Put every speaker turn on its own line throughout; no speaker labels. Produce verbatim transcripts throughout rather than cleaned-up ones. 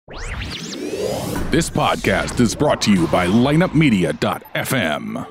This podcast is brought to you by lineup media dot f m.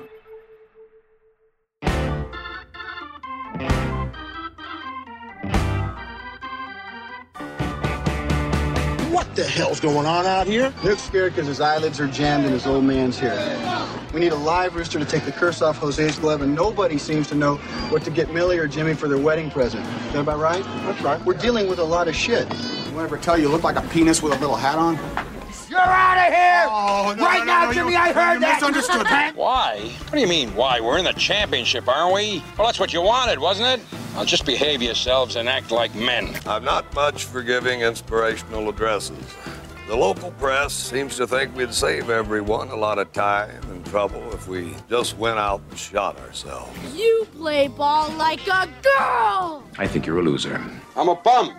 What the hell's going on out here?
Luke's scared because his eyelids are jammed and his old man's here. We need a live rooster to take the curse off Jose's glove, and nobody seems to know what to get Millie or Jimmy for their wedding present. Is that about right?
That's right.
We're dealing with a lot of shit.
Anyone ever tell you you look like a penis with a little hat on?
You're out of here!
Oh, no,
right
no,
now,
no,
Jimmy,
you,
I heard
you
that!
misunderstood.
Why? What do you mean, why? We're in the championship, aren't we? Well, that's what you wanted, wasn't it? Now just behave yourselves and act like men.
I'm not much for giving inspirational addresses. The local press seems to think we'd save everyone a lot of time and trouble if we just went out and shot ourselves.
You play ball like a girl!
I think you're a loser.
I'm a bum.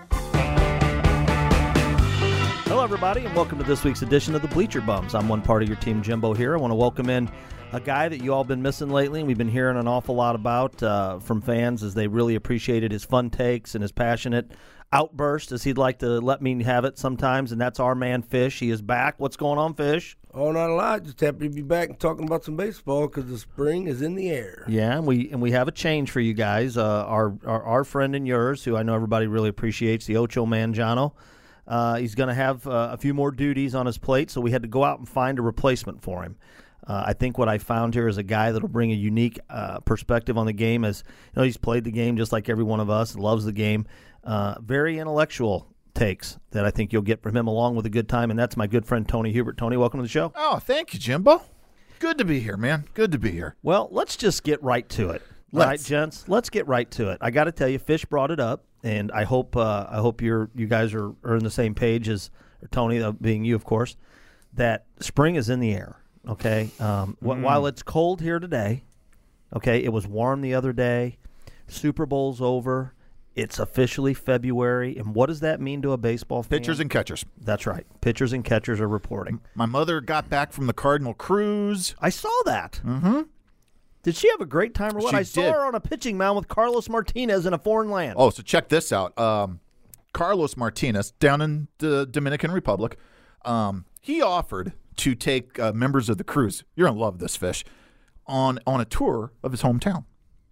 Hello, everybody, and welcome to this week's edition of the Bleacher Bums. I'm one part of your team, Jimbo, here. I want to welcome in a guy that you all been missing lately, and we've been hearing an awful lot about uh, from fans as they really appreciated his fun takes and his passionate outburst, as he'd like to let me have it sometimes, and that's our man, Fish. He is back. What's going on, Fish?
Oh, not a lot. Just happy to be back and talking about some baseball because the spring is in the air.
Yeah, and we and we have a change for you guys. Uh, our, our our friend and yours, who I know everybody really appreciates, the Ocho Mangiano. Uh, he's going to have uh, a few more duties on his plate, so we had to go out and find a replacement for him. Uh, I think what I found here is a guy that will bring a unique uh, perspective on the game. As you know, he's played the game just like every one of us, loves the game. Uh, very intellectual takes that I think you'll get from him, along with a good time, and that's my good friend Tony Hubert. Tony, welcome to the show.
Oh, thank you, Jimbo. Good to be here, man. Good to be here.
Well, let's just get right to it. All right, gents, let's get right to it. I got to tell you, Fish brought it up. And I hope uh, I hope you're you guys are, are on the same page as or Tony, uh, being you, of course, that spring is in the air. Okay, um, mm. while it's cold here today, okay, it was warm the other day. Super Bowl's over. It's officially February, and what does that mean to a baseball fan?
Pitchers and catchers.
That's right. Pitchers and catchers are reporting.
My mother got back from the Cardinal cruise.
I saw that.
Mm-hmm.
Did she have a great time or what?
She
I saw
did.
her on a pitching mound with Carlos Martinez in a foreign land.
Oh, so check this out. Um, Carlos Martinez, down in the Dominican Republic, um, he offered to take uh, members of the cruise, you're going to love this, Fish, on, on a tour of his hometown.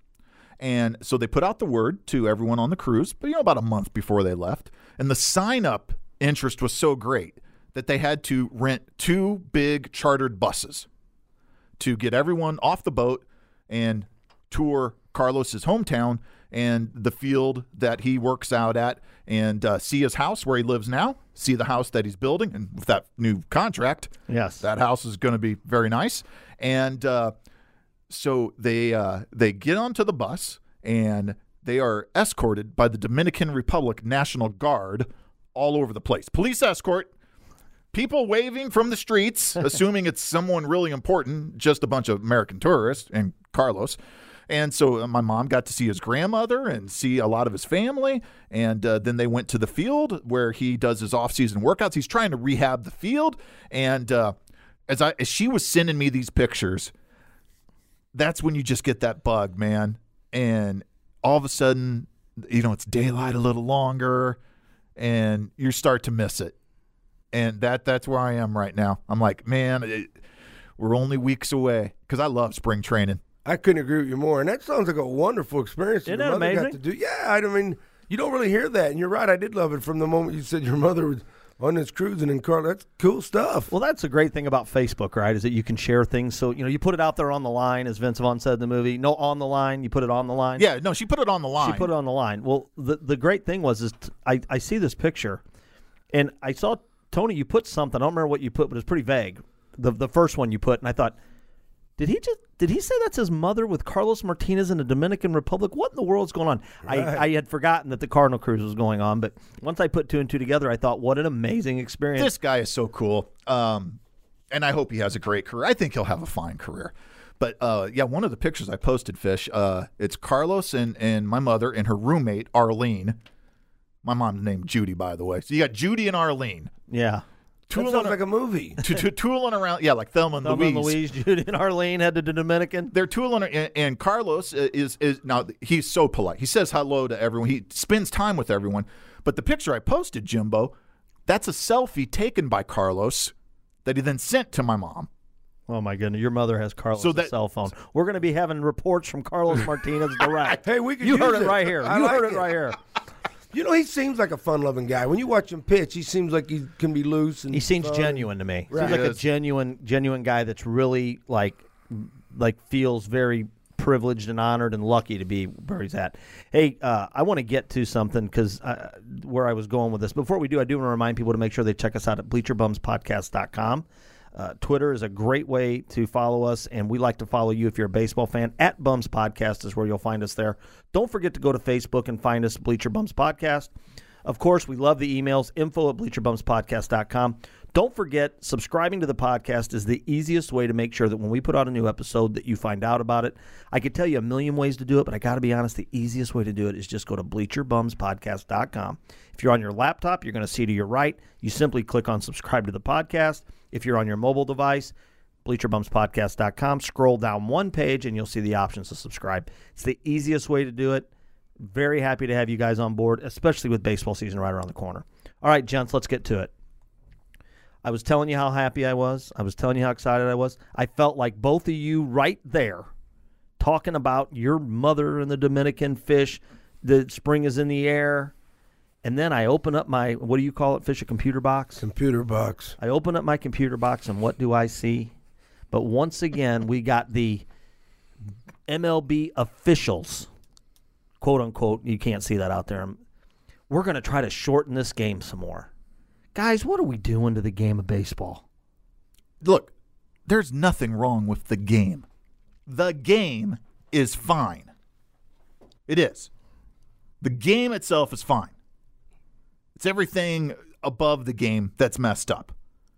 And so they put out the word to everyone on the cruise, but you know, about a month before they left. And the sign-up interest was so great that they had to rent two big chartered buses to get everyone off the boat and tour Carlos's hometown and the field that he works out at, and uh, see his house where he lives now, see the house that he's building, and with that new contract,
yes,
that house is going to be very nice. And uh, so they uh, they get onto the bus, and they are escorted by the Dominican Republic National Guard all over the place. Police escort, people waving from the streets, assuming it's someone really important, just a bunch of American tourists and Carlos. And so my mom got to see his grandmother and see a lot of his family. And uh, then they went to the field where he does his off-season workouts. He's trying to rehab the field. And uh, as I as she was sending me these pictures, that's when you just get that bug, man. And all of a sudden, you know, it's daylight a little longer, and you start to miss it. And that that's where I am right now. I'm like, man, it, we're only weeks away because I love spring training.
I couldn't agree with you more. And that sounds like a wonderful experience.
Isn't
your
that
mother
amazing?
Got to do. Yeah, I mean, you don't really hear that. And you're right. I did love it from the moment you said your mother was on this cruise and in Carl. That's cool stuff.
Well, that's the great thing about Facebook, right, is that you can share things. So, you know, you put it out there on the line, as Vince Vaughn said in the movie. No, on the line. You put it on the line.
Yeah, no, she put it on the line.
She put it on the line. Well, the, the great thing was is t- I, I see this picture, and I saw, Tony, you put something. I don't remember what you put, but it's pretty vague. The the first one you put, and I thought, Did he just? Did he say that's his mother with Carlos Martinez in the Dominican Republic? What in the world's going on? Right. I, I had forgotten that the Cardinal cruise was going on, but once I put two and two together, I thought, what an amazing experience.
This guy is so cool, um, and I hope he has a great career. I think he'll have a fine career. But, uh, yeah, one of the pictures I posted, Fish, uh, it's Carlos and, and my mother and her roommate, Arlene. My mom's named Judy, by the way. So you got Judy and Arlene.
Yeah.
That sounds like a movie.
to, to, tooling around, yeah, like Thelma and
Thelma
Louise.
and Louise, Judy and Arlene headed to the Dominican.
They're tooling, and, and Carlos is, is now he's so polite. He says hello to everyone. He spends time with everyone. But the picture I posted, Jimbo, That's a selfie taken by Carlos that he then sent to my mom.
Oh, my goodness. Your mother has Carlos'
So that-
cell phone. We're going to be having reports from Carlos Martinez direct.
Hey, we could
You
use
heard it
it.
right here.
I
You
like
heard it
it.
right here.
You know, he seems like a fun-loving guy. When you watch him pitch, he seems like he can be loose. And
He seems
fun.
genuine to me.
Right.
Seems like
He
a
is.
genuine, genuine guy that's really like, like feels very privileged and honored and lucky to be where he's at. Hey, uh, I want to get to something because uh, where I was going with this. Before we do, I do want to remind people to make sure they check us out at bleacher bums podcast dot com. Uh, Twitter is a great way to follow us, and we like to follow you if you're a baseball fan. At Bums Podcast is where you'll find us there. Don't forget to go to Facebook and find us, Bleacher Bums Podcast. Of course, we love the emails, info at bleacher bums podcast dot com. Don't forget, subscribing to the podcast is the easiest way to make sure that when we put out a new episode that you find out about it. I could tell you a million ways to do it, but I got to be honest, the easiest way to do it is just go to bleacher bums podcast dot com. If you're on your laptop, you're going to see to your right, you simply click on subscribe to the podcast. If you're on your mobile device, bleacher bums podcast dot com, scroll down one page and you'll see the options to subscribe. It's the easiest way to do it. Very happy to have you guys on board, especially with baseball season right around the corner. All right, gents, let's get to it. I was telling you how happy I was. I was telling you how excited I was. I felt like both of you right there talking about your mother and the Dominican fish. The spring is in the air. And then I open up my, what do you call it, Fish, a computer box?
Computer box.
I open up my computer box, and what do I see? But once again, we got the M L B officials, quote unquote, you can't see that out there. We're going to try to shorten this game some more. Guys, what are we doing to the game of baseball?
Look, there's nothing wrong with the game. The game is fine. It is. The game itself is fine. It's everything above the game that's messed up.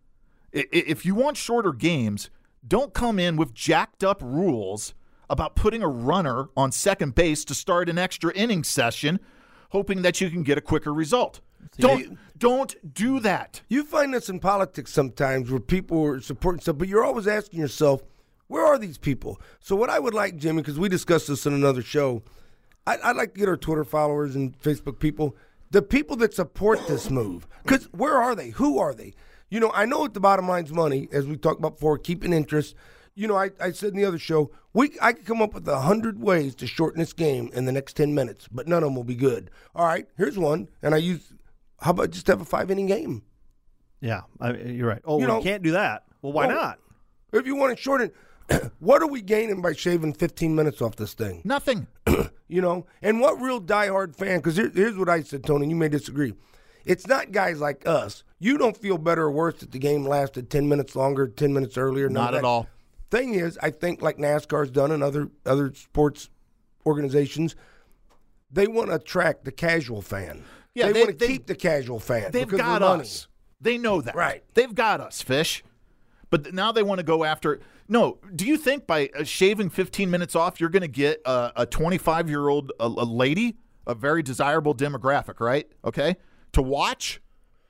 I- If you want shorter games, don't come in with jacked up rules about putting a runner on second base to start an extra inning session, hoping that you can get a quicker result. Don't don't do that.
You find this in politics sometimes where people are supporting stuff, but you're always asking yourself, where are these people? So what I would like, Jimmy, because we discussed this in another show, I, I'd like to get our Twitter followers and Facebook people, the people that support this move, because where are they? Who are they? You know, I know at the bottom line's money, as we talked about before, keeping interest. You know, I, I said in the other show, we I could come up with a hundred ways to shorten this game in the next ten minutes, but none of them will be good. All right, here's one, and I use, how about just have a five-inning game?
Yeah, I, you're right. Oh,
You
we
know-
can't do that. Well, why
Well,
not?
If you want to shorten, what are we gaining by shaving fifteen minutes off this thing?
Nothing.
You know, and what real diehard fan, because here, here's what I said, Tony, you may disagree. It's not guys like us. You don't feel better or worse that the game lasted ten minutes longer, ten minutes earlier. none
Not
of
at
that.
all.
Thing is, I think like NASCAR's done and other other sports organizations, they want to attract the casual fan.
Yeah,
they,
they-
want to
they-
keep the casual fan.
They've
because
got
of the money.
us. They know that.
Right.
They've got us, Fish. But th- now they want to go after. No, do you think by uh, shaving fifteen minutes off, you're going to get a, a twenty-five-year-old a, a lady, a very desirable demographic, right? Okay, to watch?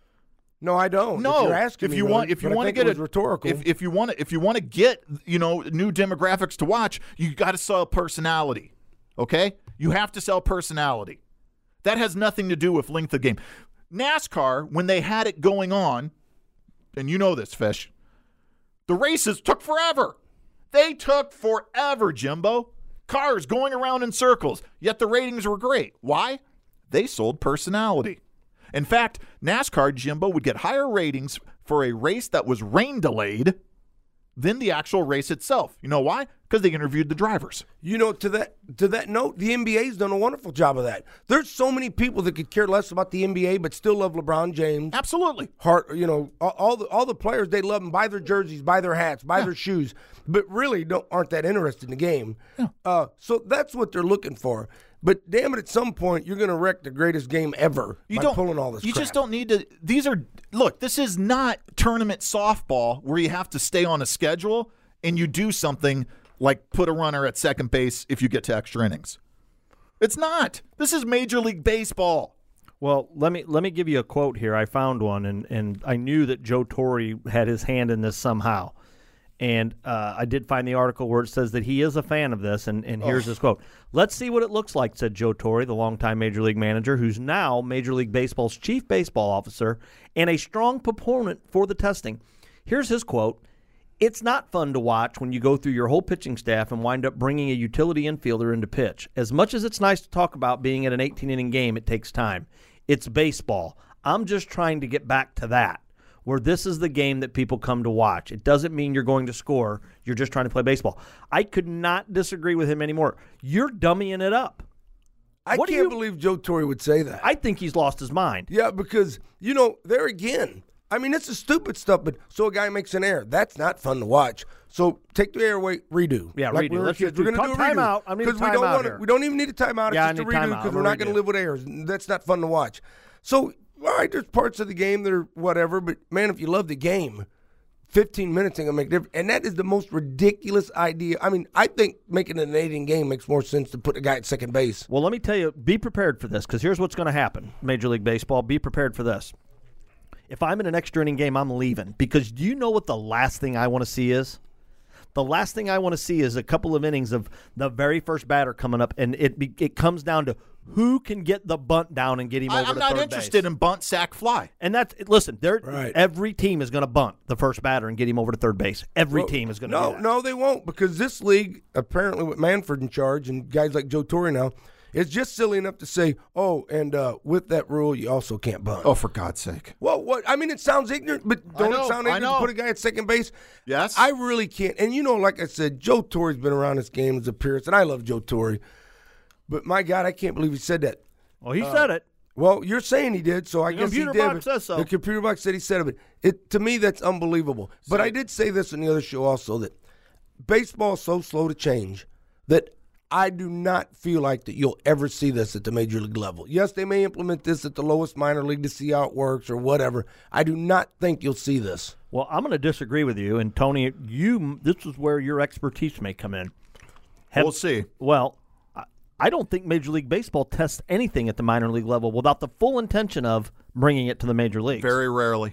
No, I don't.
No,
if you're asking
if
me,
you
really,
want, if you
but I
want to
think
get
it was
a
rhetorical.
if if you want to, if you want to get, you know, new demographics to watch, you got to sell personality. Okay, you have to sell personality. That has nothing to do with length of game. NASCAR, when they had it going on, and you know this, Fish, the races took forever. They took forever, Jimbo. Cars going around in circles, yet the ratings were great. Why? They sold personality. In fact, NASCAR, Jimbo, would get higher ratings for a race that was rain delayed than the actual race itself. You know why? Because they interviewed the drivers.
You know, to that to that note, the N B A's done a wonderful job of that. There's so many people that could care less about the N B A, but still love LeBron James.
Absolutely.
Heart, you know, all, all the all the players, they love them, buy their jerseys, buy their hats, buy
Yeah.
their shoes, but really don't aren't that interested in the game.
Yeah.
Uh, so that's what they're looking for. But damn it, at some point you're going to wreck the greatest game ever
You
by
don't
pulling all this.
You
crap.
just don't need to. These are look. This is not tournament softball where you have to stay on a schedule and you do something like put a runner at second base if you get to extra innings. It's not. This is Major League Baseball.
Well, let me let me give you a quote here. I found one, and, and I knew that Joe Torre had his hand in this somehow. And uh, I did find the article where it says that he is a fan of this, and, and here's oh. his quote. "Let's see what it looks like," said Joe Torre, the longtime Major League manager, who's now Major League Baseball's chief baseball officer and a strong proponent for the testing. Here's his quote. "It's not fun to watch when you go through your whole pitching staff and wind up bringing a utility infielder into pitch. As much as it's nice to talk about being at an eighteen-inning game, it takes time. It's baseball. I'm just trying to get back to that, where this is the game that people come to watch. It doesn't mean you're going to score. You're just trying to play baseball." I could not disagree with him anymore. You're dummying it up.
I
what
can't
you,
believe Joe Torre would say that.
I think he's lost his mind.
Yeah, because, you know, there again, I mean, it's a stupid stuff, but so a guy makes an error. That's not fun to watch. So take the error away, redo.
Yeah,
like
redo. Let's
kids.
do
We're going to do a redo.
Timeout. I need a
we don't
timeout
want
here.
We don't even need a timeout.
Yeah,
it's just
I
a
need
redo
timeout.
because
We'll
we're not
redo.
going to live with errors. That's not fun to watch. So, all right, there's parts of the game that are whatever, but, man, if you love the game, fifteen minutes ain't going to make a difference. And that is the most ridiculous idea. I mean, I think making it an eight-inning game makes more sense to put a guy at second base.
Well, let me tell you, be prepared for this, because here's what's going to happen, Major League Baseball. Be prepared for this. If I'm in an extra inning game, I'm leaving, because do you know what the last thing I want to see is? The last thing I want to see is a couple of innings of the very first batter coming up, and it be, it comes down to who can get the bunt down and get him
I,
over
I'm
to
not
third
interested
base.
in bunt, sack, fly.
And that's listen. They're,
Right.
Every team is going to bunt the first batter and get him over to third base. Every
Well,
team is going to
no,
do that.
No, they won't, because this league, apparently with Manfred in charge and guys like Joe Torre now, is just silly enough to say, oh, and uh, with that rule, you also can't bunt.
Oh, for God's sake.
Well, what? I mean, it sounds ignorant, but don't
know,
it sound
I
ignorant
know.
to put a guy at second base?
Yes.
I really can't. And, you know, like I said, Joe Torre's been around this game as a appearance, and I love Joe Torre. But, my God, I can't believe he said that.
Well, he
Uh,
said it.
Well, you're saying he did, so I
The
guess he
computer
did.
box
but
says so.
The computer box said he said it. But it, to me, that's unbelievable. But I did say this in the other show also, that baseball is so slow to change that I do not feel like that you'll ever see this at the major league level. Yes, they may implement this at the lowest minor league to see how it works or whatever. I do not think you'll see this.
Well, I'm going to disagree with you, and Tony, you. This is where your expertise may come in. Have,
We'll see.
Well, I- I don't think Major League Baseball tests anything at the minor league level without the full intention of bringing it to the major leagues.
Very rarely.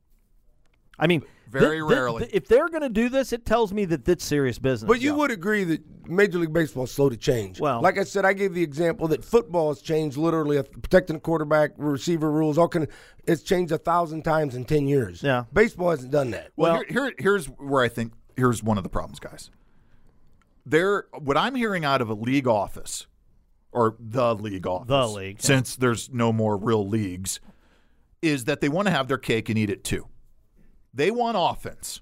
I mean,
Very
th- th-
rarely.
th- if they're going to do this, it tells me that it's serious business.
But you would agree that Major League Baseball is slow to change.
Well-
like I said, I gave the example that football has changed literally, protecting the quarterback, receiver rules, all kind of, it's changed a thousand times in ten years.
Yeah.
Baseball hasn't done that.
Well,
Well-
here, here, here's where I think here's one of the problems, guys. There, what I'm hearing out of a league office, or the league office,
The league, yeah.
since there's no more real leagues, is that they want to have their cake and eat it too. They want offense.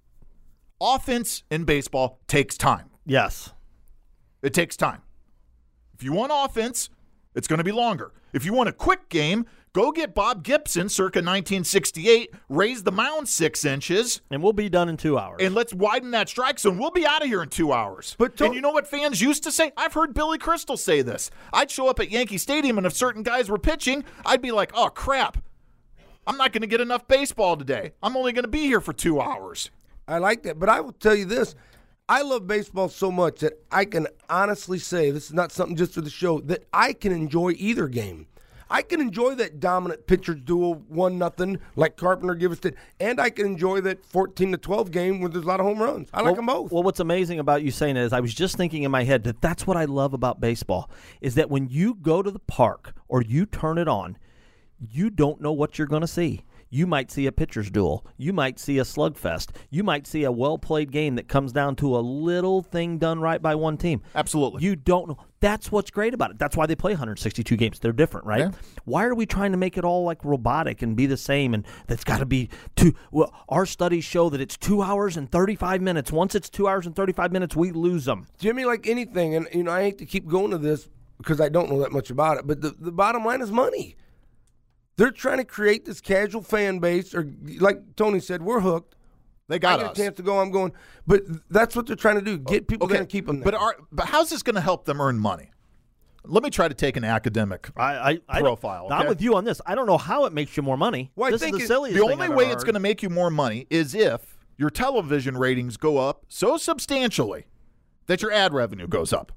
Offense in baseball takes time.
Yes.
It takes time. If you want offense, it's going to be longer. If you want a quick game, go get Bob Gibson circa nineteen sixty-eight, raise the mound six inches,
And we'll be done in two hours.
and let's widen that strike zone. We'll be out of here in two hours.
But
and
don't-
you know what fans used to say? I've heard Billy Crystal say this. I'd show up at Yankee Stadium, and if certain guys were pitching, I'd be like, oh, crap. I'm not going to get enough baseball today. I'm only going to be here for two hours.
I like that. But I will tell you this. I love baseball so much that I can honestly say, this is not something just for the show, that I can enjoy either game. I can enjoy that dominant pitchers duel, one nothing, like Carpenter give us did, and I can enjoy that fourteen to twelve game where there's a lot of home runs. I like
well,
them both.
Well, what's amazing about you saying it is I was just thinking in my head that that's what I love about baseball is that when you go to the park or you turn it on, you don't know what you're going to see. You might see a pitcher's duel. You might see a slugfest. You might see a well-played game that comes down to a little thing done right by one team.
Absolutely.
You don't know. That's what's great about it. That's why they play one hundred sixty-two games. They're different, right?
Yeah.
Why are we trying to make it all like robotic and be the same? And that's got to be two. Well, our studies show that it's two hours and thirty-five minutes. Once it's two hours and thirty-five minutes, we lose them.
Jimmy, like anything, and you know, I hate to keep going to this because I don't know that much about it, but the, the bottom line is money. They're trying to create this casual fan base, or like Tony said, we're hooked.
They got
I get
us.
a chance to go, I'm going. But that's what they're trying to do, get people there and keep them there.
But, are, but how's this going to help them earn money? Let me try to take an academic
I, I, I
profile.
I'm
okay?
with you on this. I don't know how it makes you more money.
Well, I
this
think
is the
it-
silliest
The
thing
only
I've
way
ever
it's
heard.
going to make you more money is if your television ratings go up so substantially that your ad revenue goes up.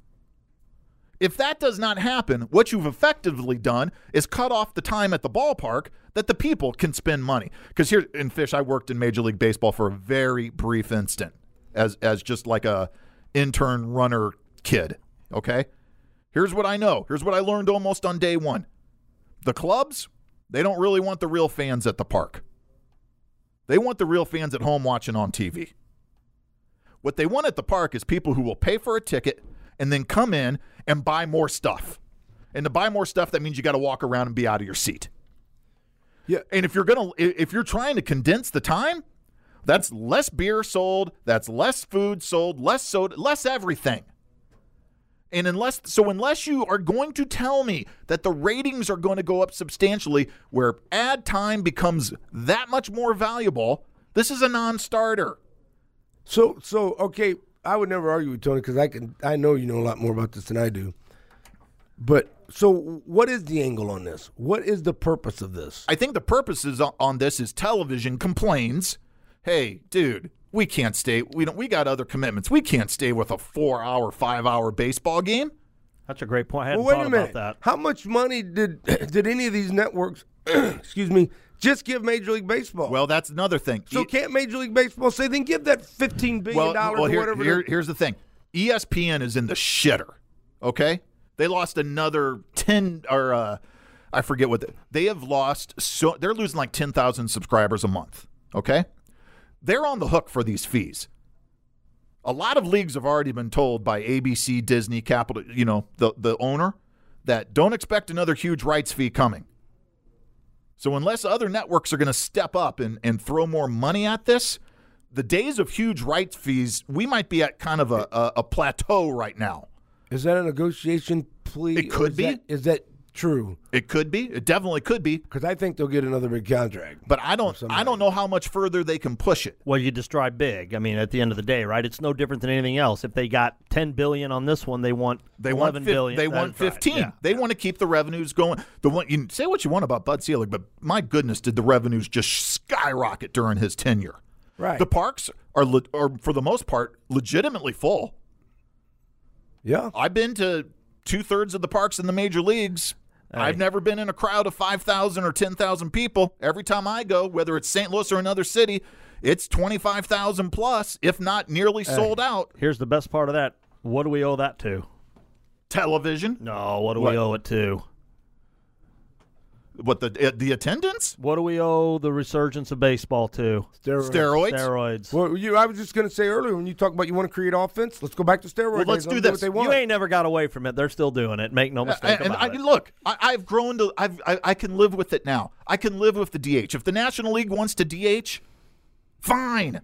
If that does not happen, what you've effectively done is cut off the time at the ballpark that the people can spend money. Because here in Fish, I worked in Major League Baseball for a very brief instant. as as just like a intern runner kid, okay? Here's what I know. Here's what I learned almost on day one. The clubs, they don't really want the real fans at the park. They want the real fans at home watching on T V. What they want at the park is people who will pay for a ticket and then come in and buy more stuff. And to buy more stuff, that means you got to walk around and be out of your seat.
Yeah.
And if you're gonna, if you're trying to condense the time, that's less beer sold, that's less food sold, less soda, less everything. And unless so, unless you are going to tell me that the ratings are going to go up substantially, where ad time becomes that much more valuable, this is a non-starter.
So, so okay, I would never argue with Tony because I can. I know you know a lot more about this than I do. But so, what is the angle on this? What is the purpose of this?
I think the purpose is on this is television complains, "Hey, dude, we can't stay. We don't. We got other commitments. We can't stay with a four-hour, five-hour baseball game."
That's a great point. I hadn't
well, wait
thought
a minute.
about that.
How much money did did any of these networks, excuse me, just give Major League Baseball?
Well, that's another thing.
So
e-
can't Major League Baseball say then give that fifteen billion dollars
well, well,
or
here,
whatever?
Here, here's the thing. E S P N is in the shitter. Okay, they lost another ten or uh, I forget what the, they have lost. So they're losing like ten thousand subscribers a month. Okay, they're on the hook for these fees. A lot of leagues have already been told by A B C, Disney, Capital, you know, the, the owner, that don't expect another huge rights fee coming. So unless other networks are going to step up and, and throw more money at this, the days of huge rights fees, we might be at kind of a, a, a plateau right now.
Is that a negotiation plea?
It could
is
be.
That, is that true?
It could be. It definitely could be.
Because I think they'll get another big contract.
But I don't I don't know how much further they can push it.
Well, you describe big. I mean, at the end of the day, right? It's no different than anything else. If they got ten billion dollars on this one, they want
they
eleven
want fi-
billion
They
dollars.
want fifteen. Right. Yeah. They yeah. want to keep the revenues going. The one you say what you want about Bud Selig, but my goodness, did the revenues just skyrocket during his tenure?
Right.
The parks are le- are for the most part legitimately full.
Yeah.
I've been to two-thirds of the parks in the major leagues. Hey. I've never been in a crowd of five thousand or ten thousand people. Every time I go, whether it's Saint Louis or another city, it's twenty-five thousand plus, if not nearly hey. sold out.
Here's the best part of that. What do we owe that to?
Television?
No, what do
what?
we owe it to?
What, the the attendance?
What do we owe the resurgence of baseball to?
Steroids.
Steroids.
Steroids.
Well, you, I was just going to say earlier when you talk about you want to create offense, let's go back to steroids.
Well, let's do this.
Do
you ain't never got away from it. They're still doing it. Make no mistake
and,
about
and
it.
I, look, I, I've grown to. I've, I I can live with it now. I can live with the D H. If the National League wants to D H, fine.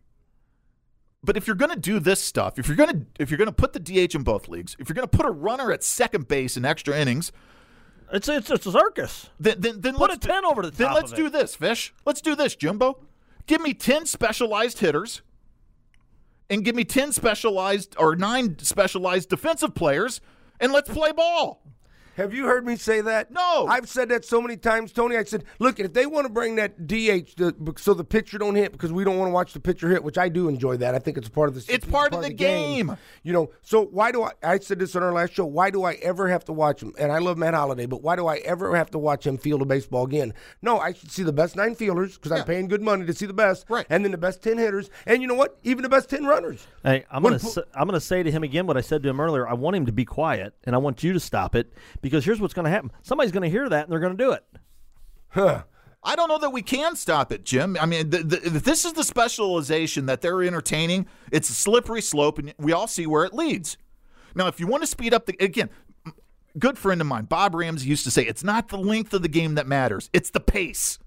But if you're going to do this stuff, if you're going to if you're going to put the D H in both leagues, if you're going to put a runner at second base in extra innings.
It's it's it's a circus.
Then then, then
put
let's
a ten
do,
over the top.
Then let's
of
do
it.
this, Fish. Let's do this, Jimbo. Give me ten specialized hitters, and give me ten specialized or nine specialized defensive players, and let's play ball.
Have you heard me say that?
No.
I've said that so many times, Tony. I said, look, if they want to bring that D H to, so the pitcher don't hit because we don't want to watch the pitcher hit, which I do enjoy that. I think it's a part of the
It's, it's part, part of the, the game. game.
You know, so why do I, I said this on our last show, why do I ever have to watch him? And I love Matt Holliday, but why do I ever have to watch him field a baseball again? No, I should see the best nine fielders because yeah. I'm paying good money to see the best.
Right.
And then the best ten hitters. And you know what? Even the best ten runners.
Hey, I'm going to I'm going to say to him again what I said to him earlier. I want him to be quiet, and I want you to stop it because here's what's going to happen. Somebody's going to hear that, and they're going to do it.
Huh.
I don't know that we can stop it, Jim. I mean, the, the, if this is the specialization that they're entertaining, it's a slippery slope, and we all see where it leads. Now, if you want to speed up the – again, good friend of mine, Bob Ramsey, used to say, it's not the length of the game that matters. It's the pace.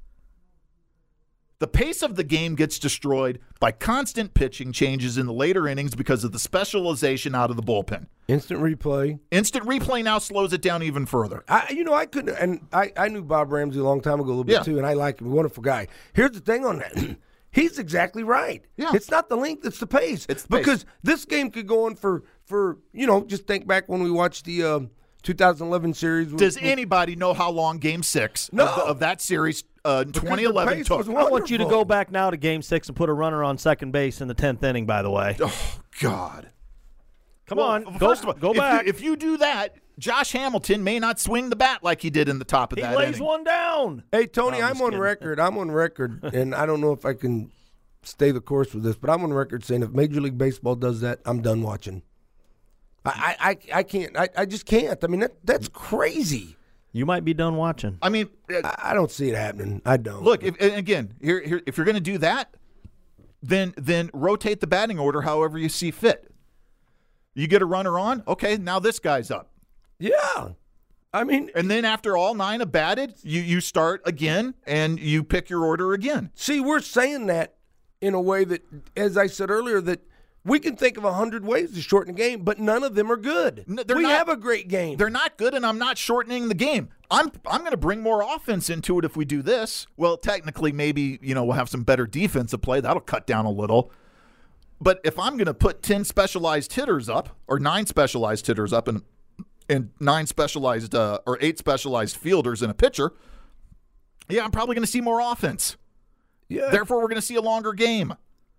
The pace of the game gets destroyed by constant pitching changes in the later innings because of the specialization out of the bullpen.
Instant replay.
Instant replay now slows it down even further.
I, you know, I couldn't, and I, I knew Bob Ramsey a long time ago, a little bit
yeah.
too, and I like him. A wonderful guy. Here's the thing on that. He's exactly right.
Yeah.
It's not the length, it's the pace.
It's the
because
pace.
This game could go on for, for, you know, just think back when we watched the uh, two thousand eleven series.
Does
with,
anybody know how long Game Six
no.
of, the, of that series uh, twenty eleven took?
I want you to go back now to Game Six and put a runner on second base in the tenth inning, by the way.
Oh, God.
Come
well,
on,
first
go,
of all,
go
if
back.
You, if you do that, Josh Hamilton may not swing the bat like he did in the top of
he
that
lays
inning.
one down.
Hey, Tony,
no, I'm,
I'm on
kidding.
record. I'm on record, and I don't know if I can stay the course with this, but I'm on record saying if Major League Baseball does that, I'm done watching. I I, I, I can't. I, I just can't. I mean, that that's crazy.
You might be done watching.
I mean,
I, I don't see it happening. I don't.
Look, if, and again, here, here, if you're going to do that, then then rotate the batting order however you see fit. You get a runner on, okay, now this guy's up.
Yeah. I mean,
and then after all nine have batted, you, you start again and you pick your order again.
See, we're saying that in a way that, as I said earlier, that we can think of a hundred ways to shorten the game, but none of them are good.
No,
we
not,
have a great game.
They're not good, and I'm not shortening the game. I'm I'm going to bring more offense into it if we do this. Well, technically, maybe you know we'll have some better defensive play. That'll cut down a little. But if I'm going to put ten specialized hitters up, or nine specialized hitters up, and and nine specialized uh, or eight specialized fielders in a pitcher, yeah, I'm probably going to see more offense.
Yeah.
Therefore, we're going to see a longer game.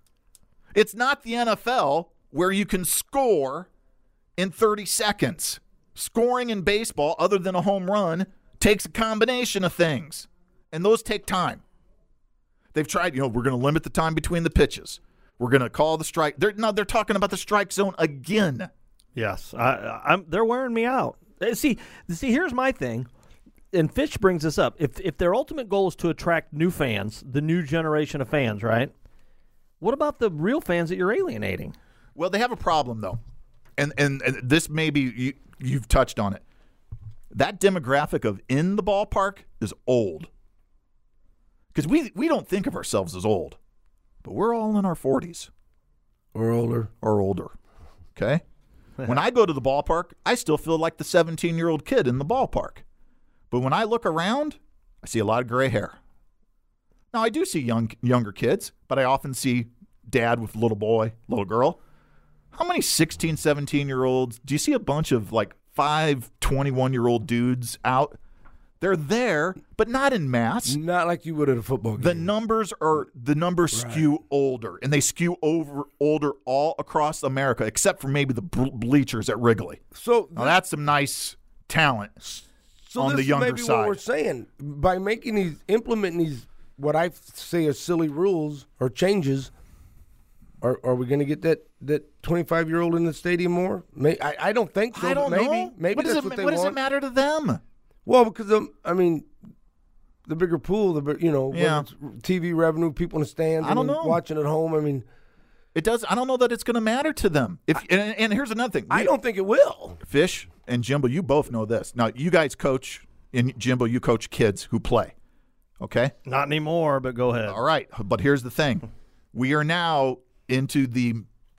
It's not the N F L where you can score in thirty seconds. Scoring in baseball, other than a home run, takes a combination of things, and those take time. They've tried, you know, we're going to limit the time between the pitches. We're going to call the strike. They're, no, they're talking about the strike zone again.
Yes, I, I'm. They're wearing me out. See, see, here's my thing, and Fish brings this up. If if their ultimate goal is to attract new fans, the new generation of fans, right? What about the real fans that you're alienating?
Well, they have a problem though, and and, and this maybe you, you've touched on it. That demographic of in the ballpark is old, because we we don't think of ourselves as old, but we're all in our forties
or older
or older. Okay. When I go to the ballpark, I still feel like the seventeen-year-old kid in the ballpark. But when I look around, I see a lot of gray hair. Now, I do see young younger kids, but I often see dad with little boy, little girl. How many sixteen, seventeen-year-olds? Do you see a bunch of like five, twenty-one-year-old dudes out? They're there, but not in mass.
Not like you would at a football game.
The numbers are the numbers right. skew older, and they skew over older all across America, except for maybe the bleachers at Wrigley.
So
now that's some nice talent
so
on
this
the younger
is maybe
side.
What we're saying by making these, implementing these, what I say are silly rules or changes. Are, are we going to get that that twenty-five-year-old in the stadium more? May, I, I don't think so.
I don't
maybe,
know.
Maybe
what
that's
does it,
what they
what
want.
does it matter to them?
Well, because um, I mean, the bigger pool, the you know,
yeah.
T V revenue, people in the stands.
I don't
mean,
know.
Watching at home. I mean,
it does. I don't know that it's going to matter to them. If
I,
and, and here's another thing. We,
I don't think it will.
Fish and Jimbo, you both know this. Now, you guys coach, and Jimbo, you coach kids who play. Okay.
Not anymore, but go ahead.
All right, but here's the thing: we are now into the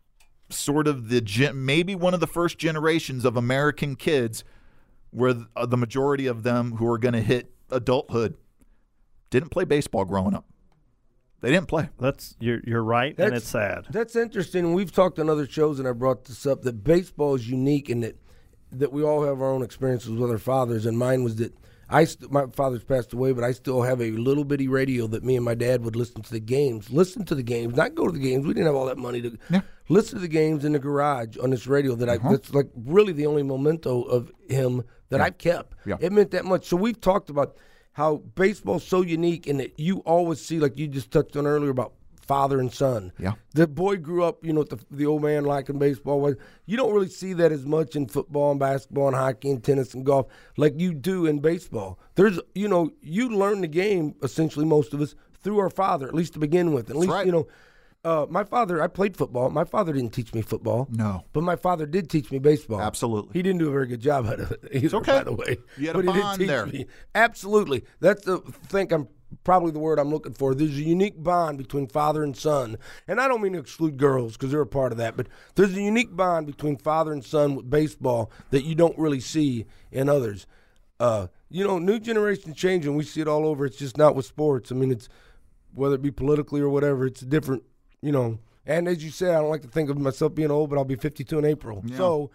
sort of the maybe one of the first generations of American kids where the majority of them who are going to hit adulthood didn't play baseball growing up. They didn't play.
That's you're you're right,
that's,
and it's sad.
That's interesting. We've talked on other shows, and I brought this up, that baseball is unique in that that we all have our own experiences with our fathers, and mine was that I st- my father's passed away, but I still have a little bitty radio that me and my dad would listen to the games, listen to the games, not go to the games. We didn't have all that money to
yeah.
listen to the games in the garage on this radio that
Uh-huh.
I, that's like really the only memento of him that
Yeah.
I've kept.
Yeah.
It meant that much. So we've talked about how baseball's so unique in that you always see, like you just touched on earlier, about father and son.
Yeah.
The boy grew up, you know, the, the old man liking baseball. You don't really see that as much in football and basketball and hockey and tennis and golf like you do in baseball. There's, you know, you learn the game, essentially, most of us, through our father, at least to begin with. At least,
right.
you know, uh, my father, I played football. My father didn't teach me football.
No.
But my father did teach me baseball.
Absolutely.
He didn't do a very good job at it either,
It's okay.
by the way.
You had
but
a
he
bond
did teach
there.
me. Absolutely. That's the thing I'm probably the word I'm looking for. There's a unique bond between father and son. And I don't mean to exclude girls because they're a part of that, but there's a unique bond between father and son with baseball that you don't really see in others. Uh, you know, new generation's changing. We see it all over. It's just not with sports. I mean, it's whether it be politically or whatever, it's different, you know. And as you said, I don't like to think of myself being old, but I'll be fifty-two in April.
Yeah.
So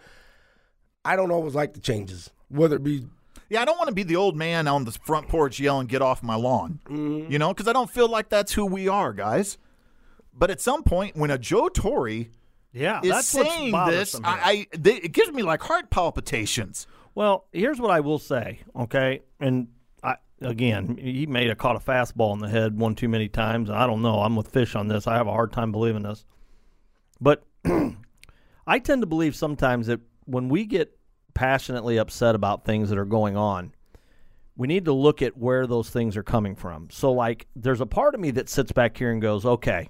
I don't always like the changes, whether it be
Yeah, I don't want to be the old man on the front porch yelling, "Get off my lawn,"
mm-hmm.
you know, because I don't feel like that's who we are, guys. But at some point, when a Joe Torre
yeah,
is
that's what's
saying this,
bothersome here.
I, I they, it gives me like heart palpitations.
Well, here's what I will say, okay? And I again, he may have caught a fastball in the head one too many times. I don't know. I'm with Fish on this. I have a hard time believing this. But I tend to believe sometimes that when we get passionately upset about things that are going on, we need to look at where those things are coming from. So, like, there's a part of me that sits back here and goes, okay,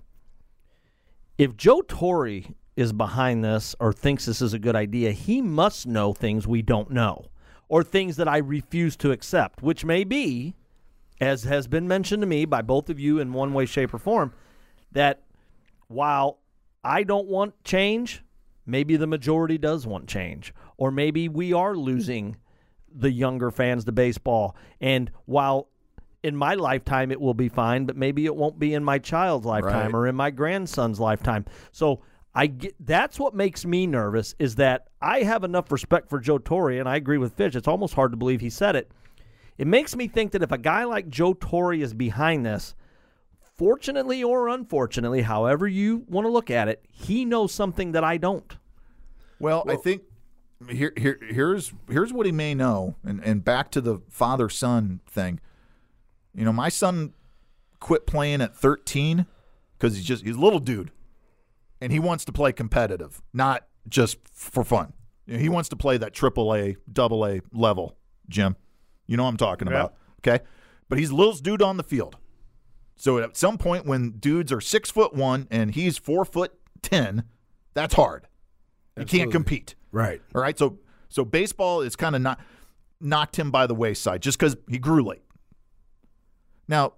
if Joe Torre is behind this or thinks this is a good idea, he must know things we don't know or things that I refuse to accept, which may be, as has been mentioned to me by both of you in one way, shape, or form, that while I don't want change, maybe the majority does want change, or maybe we are losing the younger fans to baseball. And while in my lifetime it will be fine, but maybe it won't be in my child's lifetime
Right.
or in my grandson's lifetime. So I get, that's what makes me nervous, is that I have enough respect for Joe Torre, and I agree with Fish. It's almost hard to believe he said it. It makes me think that if a guy like Joe Torre is behind this, fortunately or unfortunately, however you want to look at it, he knows something that I don't.
Well, well I think here, here, here's here's what he may know, and, and back to the father-son thing. You know, my son quit playing at thirteen because he's just he's a little dude, and he wants to play competitive, not just for fun. You know, he wants to play that triple A, double A level, Jim. You know what I'm talking about, okay? But he's the littlest dude on the field. So at some point when dudes are six foot one and he's four foot ten, that's hard. You
Absolutely.
can't compete.
Right.
All right. So so baseball is kind of not knocked him by the wayside just because he grew late. Now,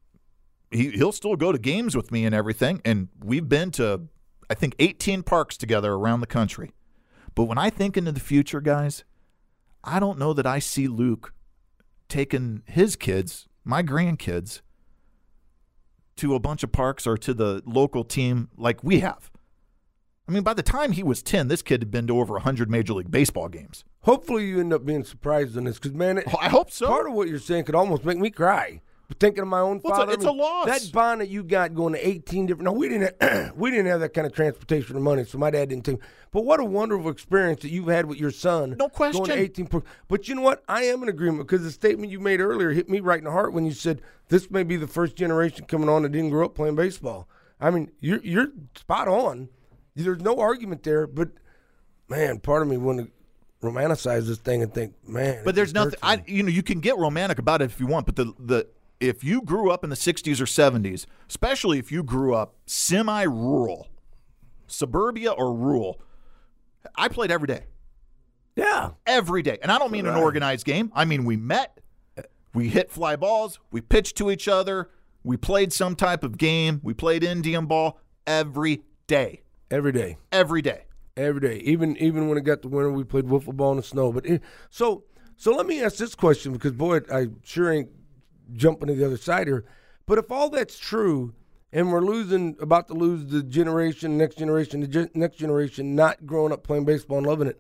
he he'll still go to games with me and everything, and we've been to I think eighteen parks together around the country. But when I think into the future, guys, I don't know that I see Luke taking his kids, my grandkids, to a bunch of parks or to the local team like we have. I mean, by the time he was ten, this kid had been to over one hundred Major League Baseball games.
Hopefully you end up being surprised on this because, man, it,
I hope so.
Part of what you're saying could almost make me cry. But thinking of my own
well,
father,
it's, a, it's
I mean,
a loss.
That bond that you got going to eighteen different. No, we didn't. Have, we didn't have that kind of transportation or money, so my dad didn't take. But what a wonderful experience that you've had with your son.
No question.
Going to eighteen. But you know what? I am in agreement because the statement you made earlier hit me right in the heart when you said this may be the first generation coming on that didn't grow up playing baseball. I mean, you're you're spot on. There's no argument there. But man, part of me wanted to romanticize this thing and think, man.
But there's nothing. I you know you can get romantic about it if you want, but the the. If you grew up in the sixties or seventies, especially if you grew up semi-rural, suburbia or rural, I played every day.
Yeah.
Every day. And I don't mean right. an organized game. I mean we met, we hit fly balls, we pitched to each other, we played some type of game, we played Indian ball every day.
Every day.
Every day.
Every day. Even even when it got to winter, we played wiffle ball in the snow. But it, so so let me ask this question because, boy, I sure ain't jumping to the other side here. But if all that's true and we're losing, about to lose the generation, next generation, the gen- next generation not growing up playing baseball and loving it,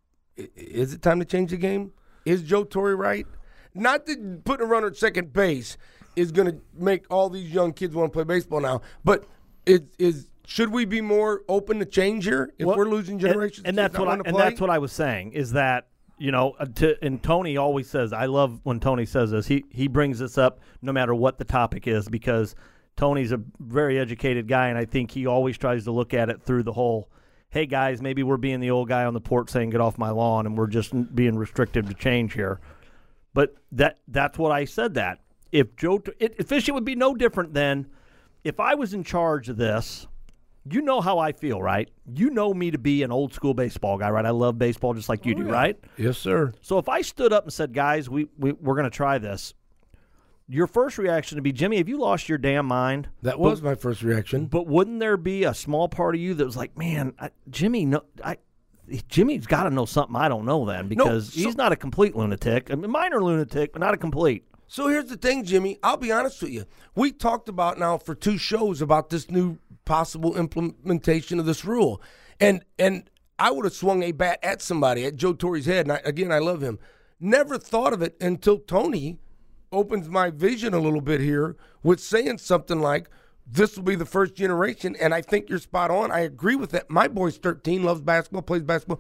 is it time to change the game? Is Joe Torre right? Not that putting a runner at second base is going to make all these young kids want to play baseball now, but is is should we be more open to change here if well, we're losing generations?
And, and that's what I, and that's what I was saying is that, you know, to, and Tony always says, I love when Tony says this. He he brings this up no matter what the topic is because Tony's a very educated guy, and I think he always tries to look at it through the whole, hey, guys, maybe we're being the old guy on the porch saying get off my lawn, and we're just being restrictive to change here. But that that's what I said that. If Joe – it, Fishy would be no different than if I was in charge of this. You know how I feel, right? You know me to be an old-school baseball guy, right? I love baseball just like you oh, do, yeah. right?
Yes, sir.
So if I stood up and said, guys, we, we, we're going to try this, your first reaction would be, Jimmy, have you lost your damn mind?
That was but, my first reaction.
But wouldn't there be a small part of you that was like, man, I, Jimmy, no, I, Jimmy's got to know something I don't know then because no, so, he's not a complete lunatic. I mean, minor lunatic, but not a complete.
So here's the thing, Jimmy. I'll be honest with you. We talked about now for two shows about this new possible implementation of this rule. And and I would have swung a bat at somebody, at Joe Torre's head. And I, again, I love him. Never thought of it until Tony opens my vision a little bit here with saying something like, this will be the first generation. And I think you're spot on. I agree with that. My boy's thirteen, loves basketball, plays basketball.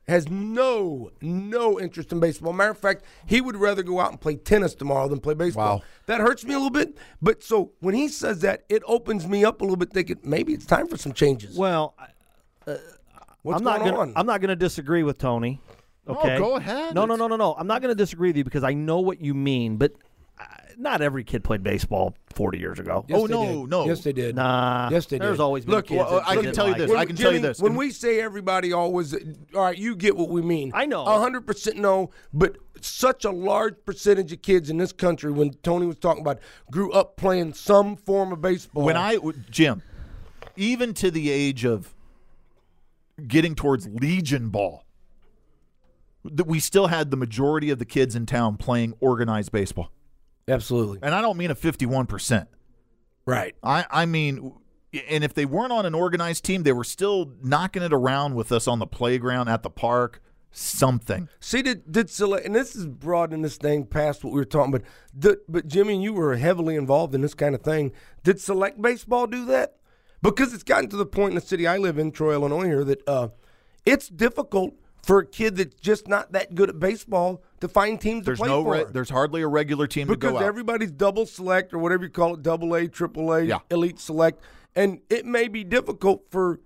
has no, no interest in baseball. Matter of fact, he would rather go out and play tennis tomorrow than play baseball.
Wow.
That hurts me a little bit. But so when he says that, it opens me up a little bit, thinking maybe it's time for some changes.
Well, uh,
What's
I'm not
going
gonna,
on?
I'm not going to disagree with Tony. Okay,
No, go ahead.
No, no, no, no, no. I'm not going to disagree with you because I know what you mean. But uh, not every kid played baseball forty years ago.
Yes,
oh
they
no,
did.
no.
Yes, they did.
Nah.
Yes, they did.
There's always been
Look,
kids
well,
that
I can
didn't
tell you
like
this.
it.
I can tell you
Jimmy,
this.
When
And-
we say everybody always, all right, you get what we mean.
I know.
one hundred percent no, but such a large percentage of kids in this country, when Tony was talking about, grew up playing some form of baseball.
When I, Jim, even to the age of getting towards Legion ball, that we still had the majority of the kids in town playing organized baseball.
Absolutely.
And I don't mean a fifty-one percent.
Right.
I, I mean, and if they weren't on an organized team, they were still knocking it around with us on the playground, at the park, something.
See, did, did select, and this is broadening this thing past what we were talking about, did, but Jimmy, you were heavily involved in this kind of thing. Did select baseball do that? Because it's gotten to the point in the city I live in, Troy, Illinois, here, that uh, it's difficult for a kid that's just not that good at baseball to find teams
There's
to play
no,
for.
re- there's hardly a regular team
because
to go out.
everybody's double select or whatever you call it, double A, triple A,
Yeah.
elite select, and it may be difficult for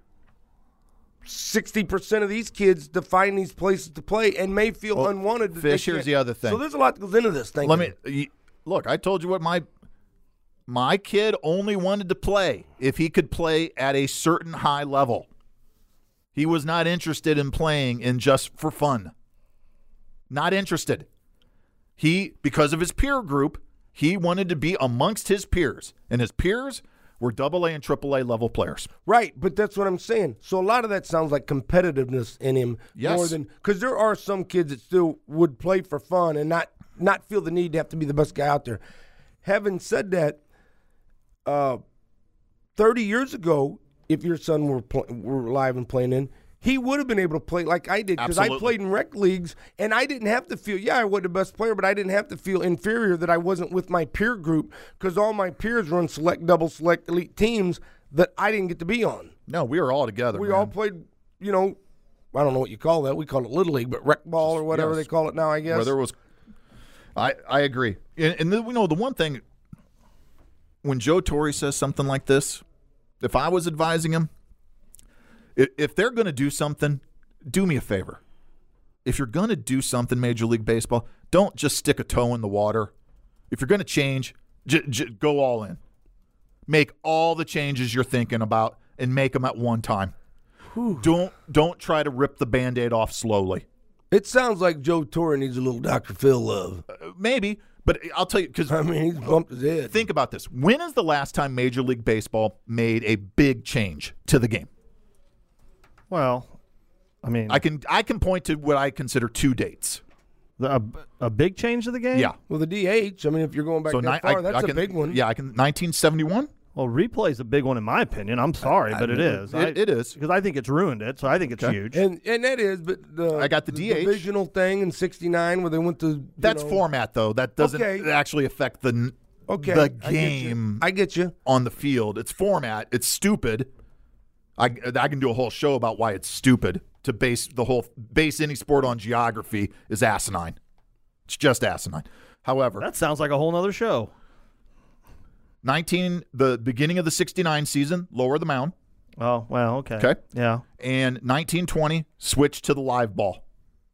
sixty percent of these kids to find these places to play and may feel
Well,
unwanted. That
Fish,
they
here's
can't.
the other thing.
So there's a lot that goes into this thing.
Let me y- look. I told you what my my kid only wanted to play if he could play at a certain high level. He was not interested in playing in just for fun. Not interested. He, because of his peer group, he wanted to be amongst his peers, and his peers were double A and triple A level players.
Right, but that's what I'm saying. So a lot of that sounds like competitiveness in him
Yes.
more than because there are some kids that still would play for fun and not not feel the need to have to be the best guy out there. Having said that, uh, thirty years ago, if your son were pl- were alive and playing in, he would have been able to play like I did because I
Absolutely.
played in rec leagues and I didn't have to feel, yeah, I wasn't the best player, but I didn't have to feel inferior that I wasn't with my peer group because all my peers were on select, double select, elite teams that I didn't get to be on.
No, we were all together.
We
man.
all played, you know, I don't know what you call that. We call it Little League, but rec ball or whatever
Yes.
they call it now, I guess.
Where there was, I I agree, and, and then, you know the one thing, when Joe Torre says something like this, if I was advising him, if, if they're going to do something, do me a favor. If you're going to do something, Major League Baseball, don't just stick a toe in the water. If you're going to change, j- j- go all in. Make all the changes you're thinking about and make them at one time.
Whew.
Don't don't try to rip the Band-Aid off slowly.
It sounds like Joe Torre needs a little Doctor Phil love.
Uh, maybe, but I'll tell you, because
I mean, he's bumped his head.
Think about this. When is the last time Major League Baseball made a big change to the game?
Well, I mean,
I can I can point to what I consider two dates.
the, a, a big change to the game?
Yeah.
Well, the D H, I mean, if you're going back
So
that
ni- I-
far, that's
I
a
can-
big one.
Yeah, I can. nineteen seventy-one.
Well, replay's a big one in my opinion. I'm sorry, but it is.
It, it is.
Because I think it's ruined it, so I think it's
Okay.
huge.
And and that is, but the
I got the D H.
divisional thing in sixty-nine where they went to you
That's
know,
format, though. That doesn't
Okay.
actually affect the n-
Okay,
the
I get you.
game
I get you.
on the field. It's format. It's stupid. I, I can do a whole show about why it's stupid to base the whole base any sport on geography is asinine. It's just asinine. However,
That sounds like a whole nother show.
nineteen the beginning of the sixty-nine season, lower the mound.
Oh, well, okay.
Okay.
Yeah.
And nineteen twenty, switch to the live ball.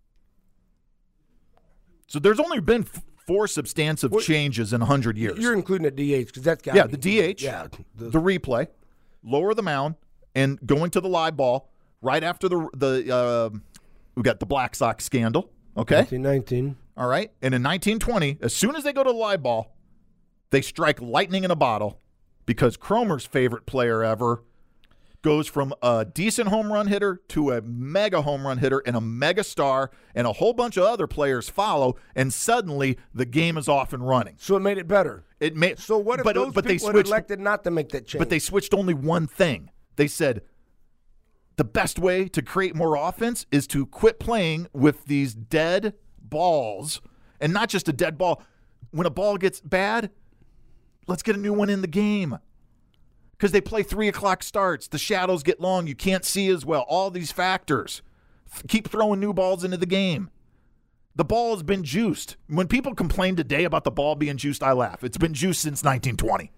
So there's only been f- four substantive
Well,
changes in one hundred years.
You're including the D H because that's got
yeah, the D H,
Yeah, the,
the replay, lower the mound, and going to the live ball right after the the uh, we got the Black Sox scandal. Okay,
nineteen nineteen.
all right. And in nineteen twenty, as soon as they go to the live ball, they strike lightning in a bottle because Cromer's favorite player ever goes from a decent home run hitter to a mega home run hitter and a mega star, and a whole bunch of other players follow, and suddenly the game is off and running.
So it made it better.
It made
So what if
but,
those
but they
people had
switched,
elected not to make that change?
But they switched only one thing. They said the best way to create more offense is to quit playing with these dead balls, and not just a dead ball. When a ball gets bad, let's get a new one in the game. Because they play three o'clock starts. The shadows get long. You can't see as well. All these factors. F- keep throwing new balls into the game. The ball has been juiced. When people complain today about the ball being juiced, I laugh. It's been juiced since nineteen twenty.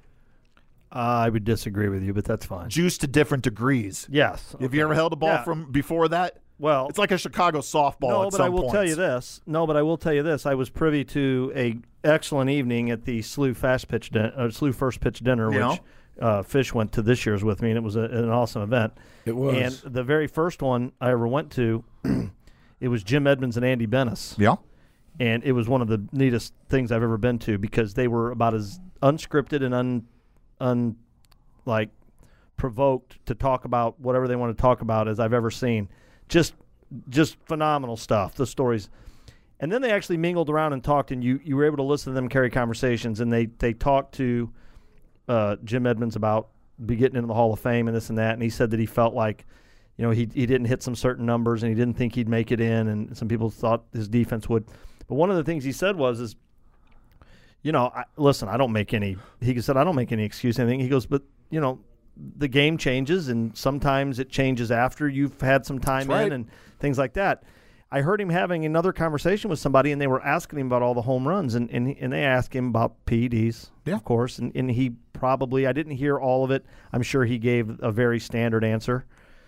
Uh, I would disagree with you, but that's fine.
Juiced to different degrees.
Yes.
Have you ever held a ball
Yeah.
from before that?
Well,
it's like a Chicago softball.
No,
at
but
some
I will
points.
tell you this. No, but I will tell you this. I was privy to a excellent evening at the S L U Fast Pitch, din- uh, S L U First Pitch Dinner,
Yeah.
which uh, Fish went to this year's with me, and it was a, an awesome event.
It was.
And the very first one I ever went to, it was Jim Edmonds and Andy Bennis.
Yeah.
And it was one of the neatest things I've ever been to because they were about as unscripted and un, un like provoked to talk about whatever they want to talk about as I've ever seen. Just just phenomenal stuff, the stories. And then they actually mingled around and talked, and you, you were able to listen to them carry conversations, and they, they talked to uh, Jim Edmonds about be getting into the Hall of Fame and this and that, and he said that he felt like, you know, he he didn't hit some certain numbers, and he didn't think he'd make it in, and some people thought his defense would. But one of the things he said was, is, you know, I, listen, I don't make any, he said, I don't make any excuse, anything. He goes, but, you know, the game changes, and sometimes it changes after you've had some time
That's right.
in and things like that. I heard him having another conversation with somebody, and they were asking him about all the home runs, and and, and they asked him about P E Ds,
yeah.
of course, and, and he probably, I didn't hear all of it. I'm sure he gave a very standard answer.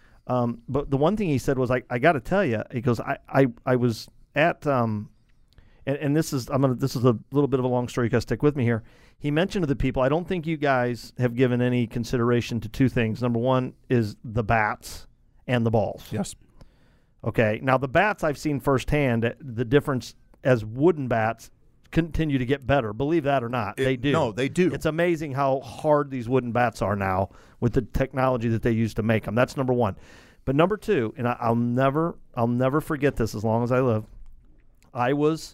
Um, but the one thing he said was, I, I got to tell you, he goes, I, I, I was at, um, and, and this is I'm gonna this is a little bit of a long story. You got to stick with me here. He mentioned to the people, I don't think you guys have given any consideration to two things. Number one is the bats and the balls.
Yes.
Okay. Now, the bats I've seen firsthand, the difference as wooden bats continue to get better. Believe that or not,
It-
they do.
no, they do.
It's amazing how hard these wooden bats are now with the technology that they use to make them. That's number one. But number two, and I, I'll never, I'll never forget this as long as I live. I was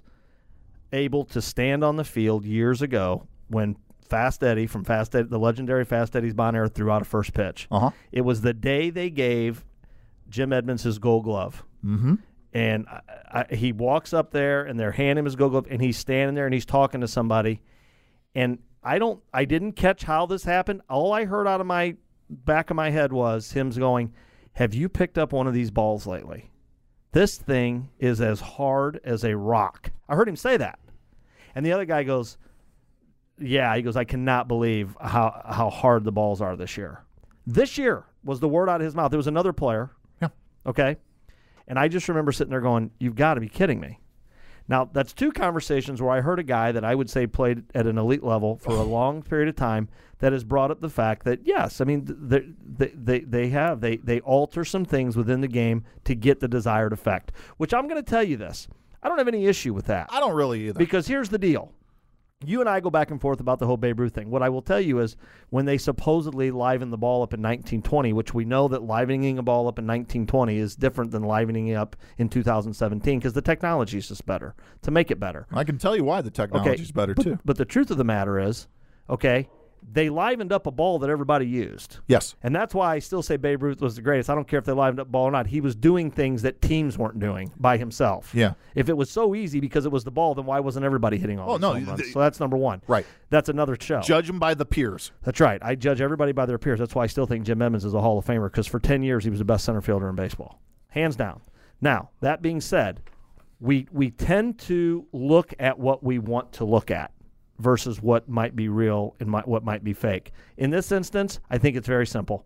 able to stand on the field years ago when Fast Eddie from Fast Eddie, the legendary Fast Eddie's Bon Air, threw out a first pitch.
Uh-huh.
It was the day they gave Jim Edmonds his Gold Glove.
Mm-hmm.
And I, I, he walks up there, and they're handing him his Gold Glove, and he's standing there, and he's talking to somebody. And I don't, I didn't catch how this happened. All I heard out of my back of my head was him going, "Have you picked up one of these balls lately? This thing is as hard as a rock." I heard him say that. And the other guy goes, "Yeah," he goes, "I cannot believe how how hard the balls are this year." This year was the word out of his mouth. There was another player.
Yeah.
Okay. And I just remember sitting there going, "You've got to be kidding me." Now, that's two conversations where I heard a guy that I would say played at an elite level for a long period of time that has brought up the fact that, yes, I mean, they, they, they, they have. They, they alter some things within the game to get the desired effect, which I'm going to tell you this. I don't have any issue with that.
I don't really either.
Because here's the deal. You and I go back and forth about the whole Babe Ruth thing. What I will tell you is when they supposedly livened the ball up in nineteen twenty, which we know that livening a ball up in nineteen twenty is different than livening it up in two thousand seventeen because the technology is just better to make it better.
I can tell you why the technology is better,
but,
too.
But the truth of the matter is, okay, they livened up a ball that everybody used.
Yes.
And that's why I still say Babe Ruth was the greatest. I don't care if they livened up a ball or not. He was doing things that teams weren't doing by himself.
Yeah.
If it was so easy because it was the ball, then why wasn't everybody hitting all
Oh,
these
no,
home runs?
th-
So that's number one.
Right.
That's another show.
Judge them by the peers.
That's right. I judge everybody by their peers. That's why I still think Jim Edmonds is a Hall of Famer because for ten years he was the best center fielder in baseball. Hands down. Now, that being said, we we tend to look at what we want to look at versus what might be real and might, what might be fake. In this instance, I think it's very simple.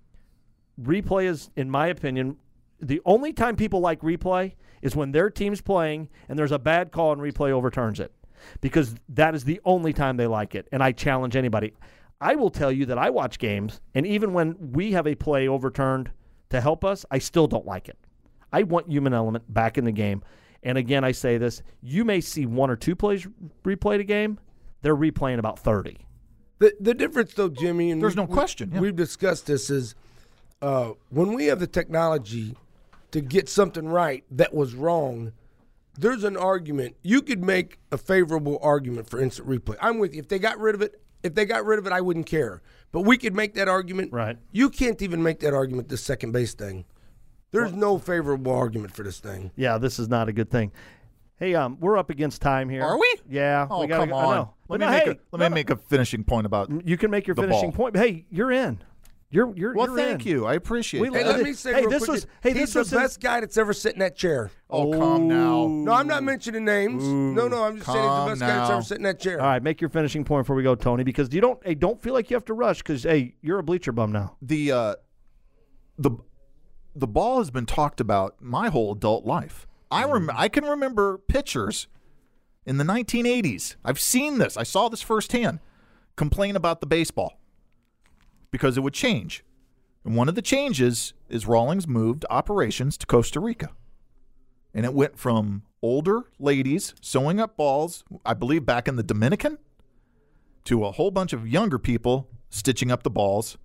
Replay is, in my opinion, the only time people like replay is when their team's playing and there's a bad call and replay overturns it, because that is the only time they like it, and I challenge anybody. I will tell you that I watch games, and even when we have a play overturned to help us, I still don't like it. I want human element back in the game. And again, I say this, you may see one or two plays replayed a game. They're replaying about thirty.
The the difference, though, Jimmy, and
There's
we,
no question, yeah.
we've discussed this, is uh, when we have the technology to get something right that was wrong, there's an argument. You could make a favorable argument for instant replay. I'm with you. If they got rid of it, if they got rid of it, I wouldn't care. But we could make that argument.
Right.
You can't even make that argument, this second base thing. There's no favorable argument for this thing.
Yeah, this is not a good thing. Hey, um, we're up against time here.
Are we?
Yeah.
Oh,
we gotta
come
go.
on.
I know.
Let
But
me
no,
make,
hey,
a, let
no,
me make a finishing point about
You can make your
the
finishing
ball.
point. Hey, you're in. You're you're
Well,
you're
thank
in.
you. I appreciate
We
that.
Hey,
love
let
it.
me say
Hey,
real
this
quick,
was- hey,
he's
this
the
was his-
best guy that's ever sit in that chair.
Oh, calm now.
No, I'm not mentioning names. No, no, I'm just saying he's
Calm
the best guy that's
now.
ever sit in that chair.
All right, make your finishing point before we go, Tony, because you don't hey, don't feel like you have to rush because, hey, you're a Bleacher Bum now.
The uh, the the ball has been talked about my whole adult life. I rem- I can remember pitchers in the nineteen eighties. I've seen this. I saw this firsthand. Complain about the baseball because it would change. And one of the changes is Rawlings moved operations to Costa Rica. And it went from older ladies sewing up balls, I believe back in the Dominican, to a whole bunch of younger people stitching up the balls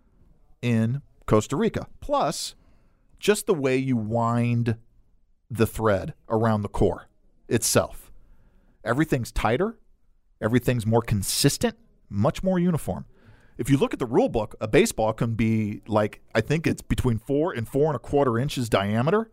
in Costa Rica. Plus, just the way you wind the thread around the core itself. Everything's tighter. Everything's more consistent, much more uniform. If you look at the rule book, a baseball can be like, I think it's between four and four and a quarter inches diameter.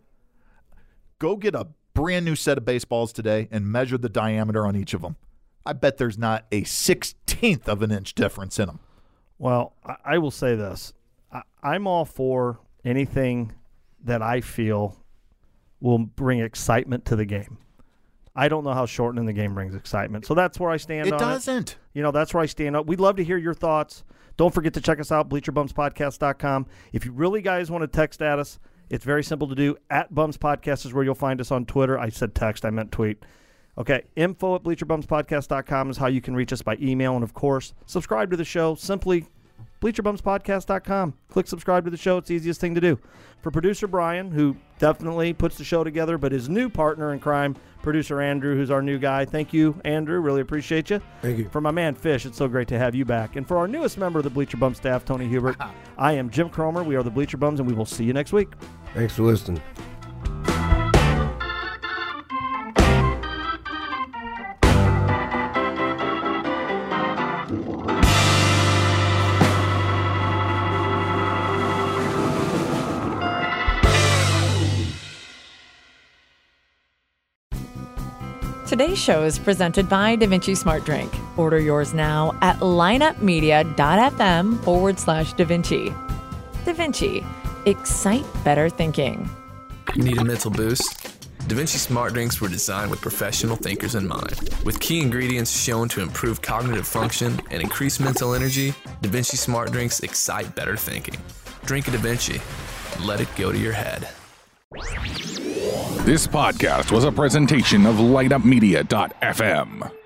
Go get a brand new set of baseballs today and measure the diameter on each of them. I bet there's not a sixteenth of an inch difference in them.
Well, I, I will say this. I, I'm all for anything that I feel will bring excitement to the game. I don't know how shortening the game brings excitement. So that's where I stand
It
on
doesn't.
it. You know, that's where I stand up. We'd love to hear your thoughts. Don't forget to check us out, bleacher bums podcast dot com. If you really guys want to text at us, it's very simple to do. At Bums Podcast is where you'll find us on Twitter. I said text, I meant tweet. Okay, info at bleacher bums podcast dot com is how you can reach us by email. And, of course, subscribe to the show. Simply bleacher bums podcast dot com. Click subscribe to the show. It's the easiest thing to do. For producer Brian, who definitely puts the show together, but his new partner in crime, producer Andrew, who's our new guy. Thank you, Andrew. Really appreciate you.
Thank you.
For my man Fish, it's so great to have you back. And for our newest member of the Bleacher Bums staff, Tony Hubert, I am Jim Cromer. We are the Bleacher Bums, and we will see you next week.
Thanks for listening.
Today's show is presented by DaVinci Smart Drink. Order yours now at lineupmedia.fm forward slash DaVinci. DaVinci. Excite better thinking.
Need a mental boost? DaVinci Smart Drinks were designed with professional thinkers in mind. With key ingredients shown to improve cognitive function and increase mental energy, DaVinci Smart Drinks excite better thinking. Drink a DaVinci. Let it go to your head.
This podcast was a presentation of light up media dot f m.